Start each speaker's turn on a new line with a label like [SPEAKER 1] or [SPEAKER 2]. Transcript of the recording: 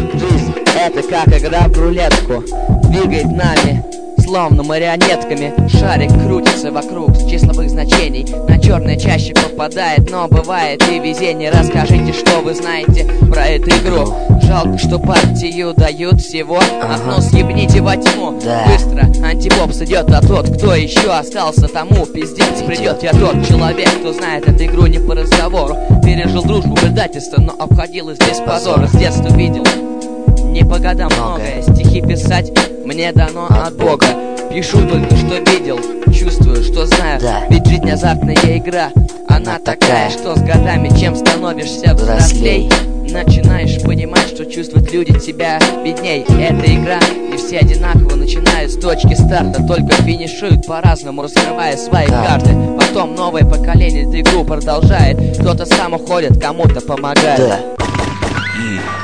[SPEAKER 1] Жизнь — это как игра в рулетку, двигает нами словно марионетками. Шарик крутится вокруг числовых значений, на черное чаще попадает, но бывает и везение. Расскажите, что вы знаете про эту игру. Жалко, что партию дают всего одно. Съебните во тьму, быстро антипопс идет. А тот, кто еще остался, тому пиздец придет. Я тот человек, кто знает эту игру не по разговору. Пережил дружбу, предательство, но обходилось без позора. С детства видел не по годам многое, стихи писать мне дано от Бога. Пишу только, что видел, чувствую, что знаю. Ведь жизнь азартная игра, она такая, что с годами, чем становишься взрослей, начинаешь понимать, что чувствуют люди тебя бедней. Это игра, и все одинаково начинают с точки старта, только финишируют по-разному, раскрывая свои карты. Потом новое поколение эту игру продолжает, кто-то сам уходит, кому-то помогает.